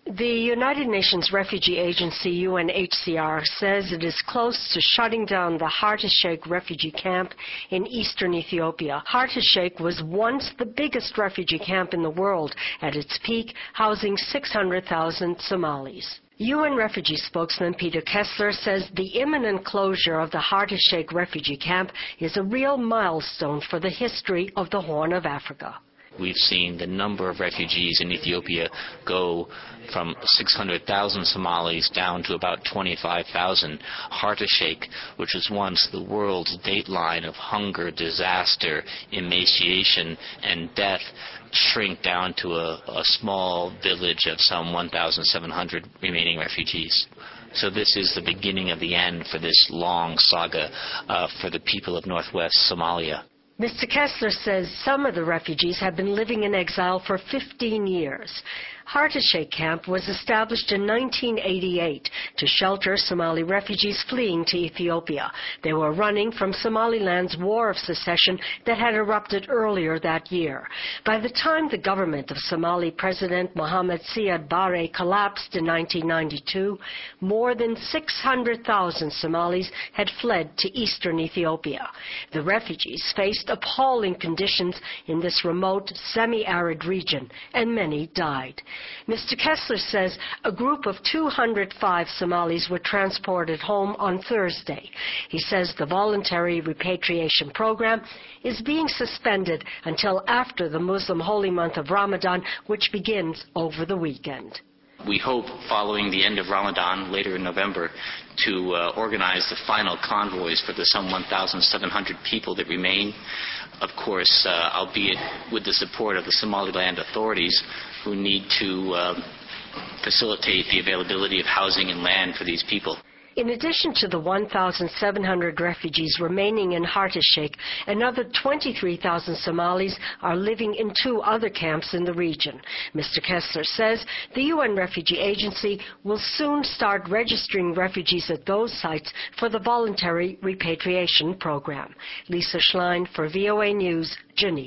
The United Nations Refugee Agency, UNHCR, says it is close to shutting down the Harta Sheikh refugee camp in eastern Ethiopia. Harta Sheikh was once the biggest refugee camp in the world, at its peak housing 600,000 Somalis. UN refugee spokesman Peter Kessler says the imminent closure of the Harta Sheikh refugee camp is a real milestone for the history of the Horn of Africa. We've seen the number of refugees in Ethiopia go from 600,000 Somalis down to about 25,000. Harta Sheikh, which was once the world's dateline of hunger, disaster, emaciation, and death, shrink down to a small village of some 1,700 remaining refugees. So this is the beginning of the end for this long saga for the people of northwest Somalia. Mr. Kessler says some of the refugees have been living in exile for 15 years. Harta Sheikh camp was established in 1988 to shelter Somali refugees fleeing to Ethiopia. They were running from Somaliland's war of secession that had erupted earlier that year. By the time the government of Somali President Mohamed Siad Barre collapsed in 1992, more than 600,000 Somalis had fled to eastern Ethiopia. The refugees faced appalling conditions in this remote, semi-arid region, and many died. Mr. Kessler says a group of 205 Somalis were transported home on Thursday. He says the voluntary repatriation program is being suspended until after the Muslim holy month of Ramadan, which begins over the weekend. We hope, following the end of Ramadan, later in November, to organize the final convoys for the some 1,700 people that remain. Of course, albeit with the support of the Somaliland authorities, who need to facilitate the availability of housing and land for these people. In addition to the 1,700 refugees remaining in Harta Sheikh, another 23,000 Somalis are living in 2 other camps in the region. Mr. Kessler says the UN Refugee Agency will soon start registering refugees at those sites for the voluntary repatriation program. Lisa Schlein for VOA News, Geneva.